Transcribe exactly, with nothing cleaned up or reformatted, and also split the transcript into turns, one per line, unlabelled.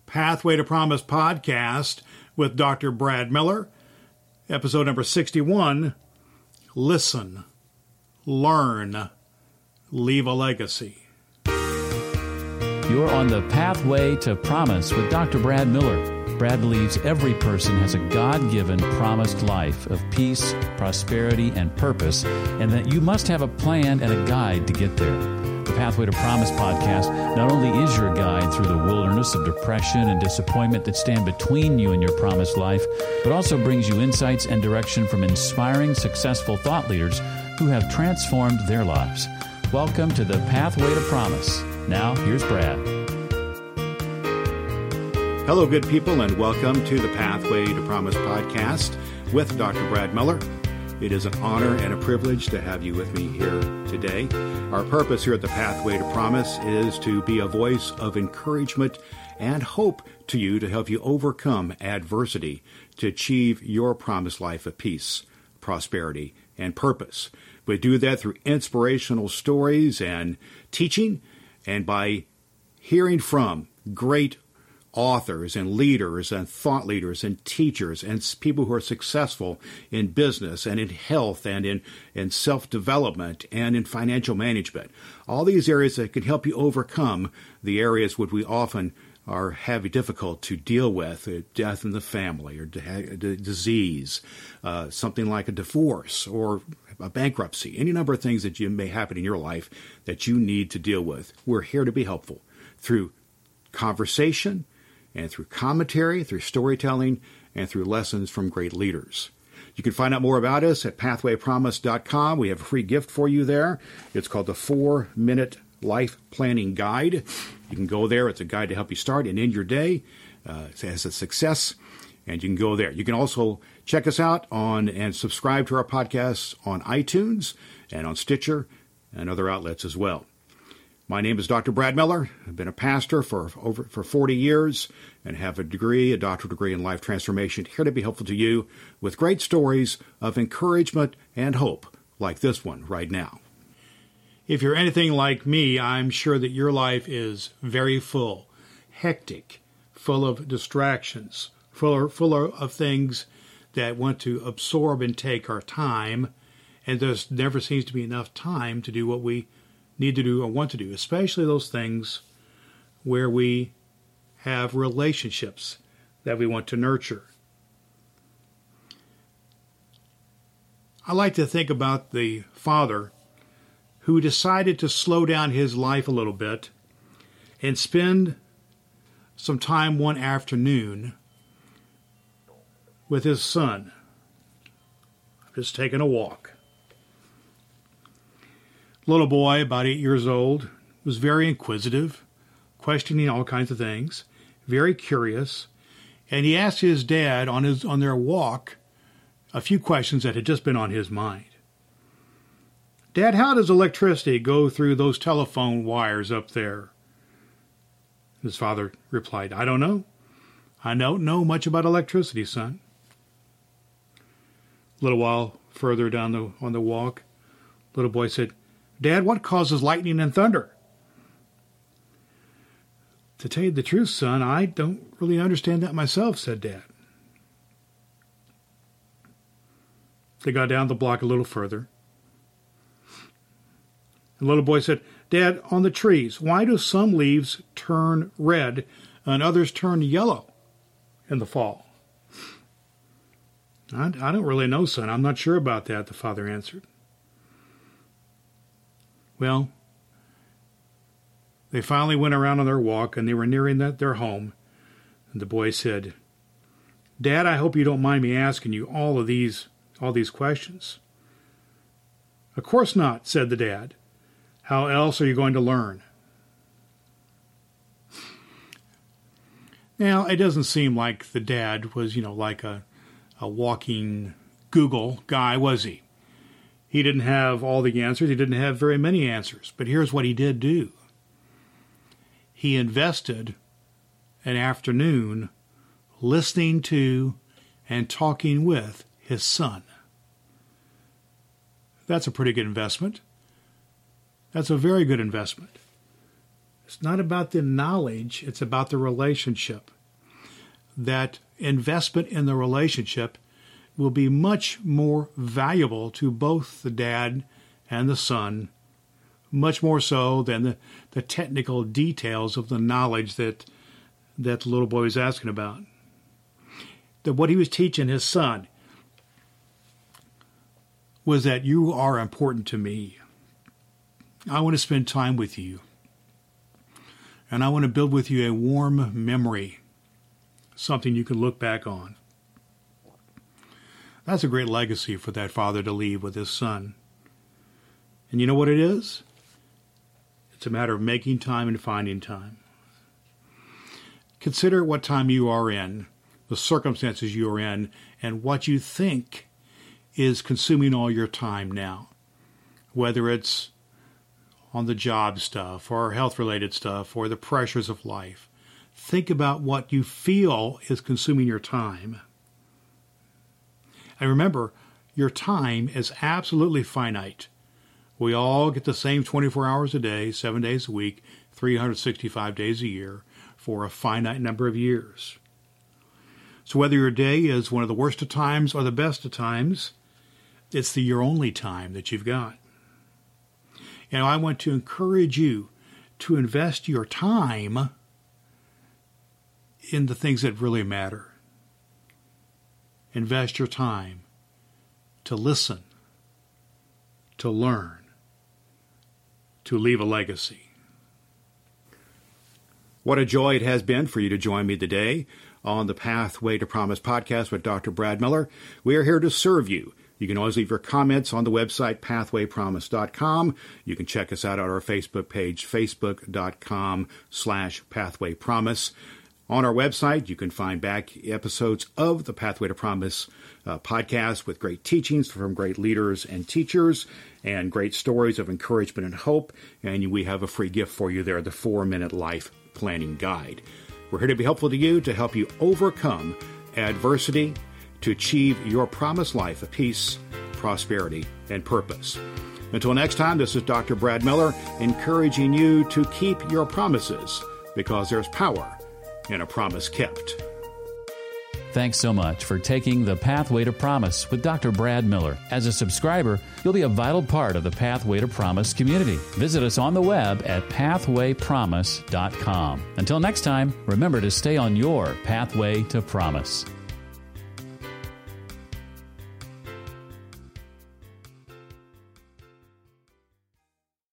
Pathway to Promise podcast with Doctor Brad Miller, episode number sixty-one, Listen, Learn, Leave a Legacy.
You're on the Pathway to Promise with Doctor Brad Miller. Brad believes every person has a God-given promised life of peace, prosperity, and purpose, and that you must have a plan and a guide to get there. The Pathway to Promise podcast not only is your guide through the wilderness of depression and disappointment that stand between you and your promised life, but also brings you insights and direction from inspiring, successful thought leaders who have transformed their lives. Welcome to the Pathway to Promise. Now, here's Brad.
Hello, good people, and welcome to the Pathway to Promise podcast with Doctor Brad Miller. It is an honor and a privilege to have you with me here today. Our purpose here at the Pathway to Promise is to be a voice of encouragement and hope to you to help you overcome adversity to achieve your promised life of peace, prosperity, and purpose. We do that through inspirational stories and teaching, and by hearing from great authors and leaders and thought leaders and teachers and people who are successful in business and in health and in, in self-development and in financial management. All these areas that can help you overcome the areas which we often are having difficult to deal with, uh, death in the family or de- de- disease, uh, something like a divorce or a bankruptcy, any number of things that you may happen in your life that you need to deal with. We're here to be helpful through conversation and through commentary, through storytelling, and through lessons from great leaders. You can find out more about us at pathway promise dot com. We have a free gift for you there. It's called the four-Minute Life Planning Guide. You can go there. It's a guide to help you start and end your day uh, as a success, and you can go there. You can also check us out on and subscribe to our podcasts on iTunes and on Stitcher and other outlets as well. My name is Doctor Brad Miller. I've been a pastor for over for forty years and have a degree, a doctoral degree in life transformation, here to be helpful to you with great stories of encouragement and hope like this one right now. If you're anything like me, I'm sure that your life is very full, hectic, full of distractions, full, full of things that want to absorb and take our time, and there never seems to be enough time to do what we need to do or want to do, especially those things where we have relationships that we want to nurture. I like to think about the father who decided to slow down his life a little bit and spend some time one afternoon with his son, just taking a walk. Little boy, about eight years old, was very inquisitive, questioning all kinds of things, very curious, and he asked his dad on his on their walk a few questions that had just been on his mind. Dad, how does electricity go through those telephone wires up there? His father replied, I don't know. I don't know much about electricity, son. A little while further down the on the walk, little boy said, Dad, what causes lightning and thunder? To tell you the truth, son, I don't really understand that myself, said Dad. They got down the block a little further. The little boy said, Dad, on the trees, why do some leaves turn red and others turn yellow in the fall? I, I don't really know, son. I'm not sure about that, the father answered. Well, they finally went around on their walk, and they were nearing that, their home. And the boy said, Dad, I hope you don't mind me asking you all of these, all these questions. Of course not, said the dad. How else are you going to learn? Now, it doesn't seem like the dad was, you know, like a, a walking Google guy, was he? He didn't have all the answers. He didn't have very many answers. But here's what he did do. He invested an afternoon listening to and talking with his son. That's a pretty good investment. That's a very good investment. It's not about the knowledge. It's about the relationship. that investment in the relationship will be much more valuable to both the dad and the son, much more so than the, the technical details of the knowledge that that the little boy was asking about. That what he was teaching his son was that you are important to me. I want to spend time with you. And I want to build with you a warm memory, something you can look back on. That's a great legacy for that father to leave with his son. And you know what it is? It's a matter of making time and finding time. Consider what time you are in, the circumstances you are in, and what you think is consuming all your time now. Whether it's on the job stuff or health-related stuff or the pressures of life. Think about what you feel is consuming your time. And remember, your time is absolutely finite. We all get the same twenty-four hours a day, seven days a week, three hundred sixty-five days a year for a finite number of years. So whether your day is one of the worst of times or the best of times, it's the your only time that you've got. And I want to encourage you to invest your time in the things that really matter. Invest your time to listen, to learn, to leave a legacy. What a joy it has been for you to join me today on the Pathway to Promise podcast with Doctor Brad Miller. We are here to serve you. You can always leave your comments on the website, pathway promise dot com. You can check us out on our Facebook page, facebook dot com slash pathway promise. On our website, you can find back episodes of the Pathway to Promise uh, podcast with great teachings from great leaders and teachers and great stories of encouragement and hope. And we have a free gift for you there, the four-minute life planning guide. We're here to be helpful to you, to help you overcome adversity, to achieve your promised life of peace, prosperity, and purpose. Until next time, this is Doctor Brad Miller, encouraging you to keep your promises, because there's power in a promise kept.
Thanks so much for taking the Pathway to Promise with Doctor Brad Miller. As a subscriber, you'll be a vital part of the Pathway to Promise community. Visit us on the web at pathway promise dot com. Until next time, remember to stay on your Pathway to Promise.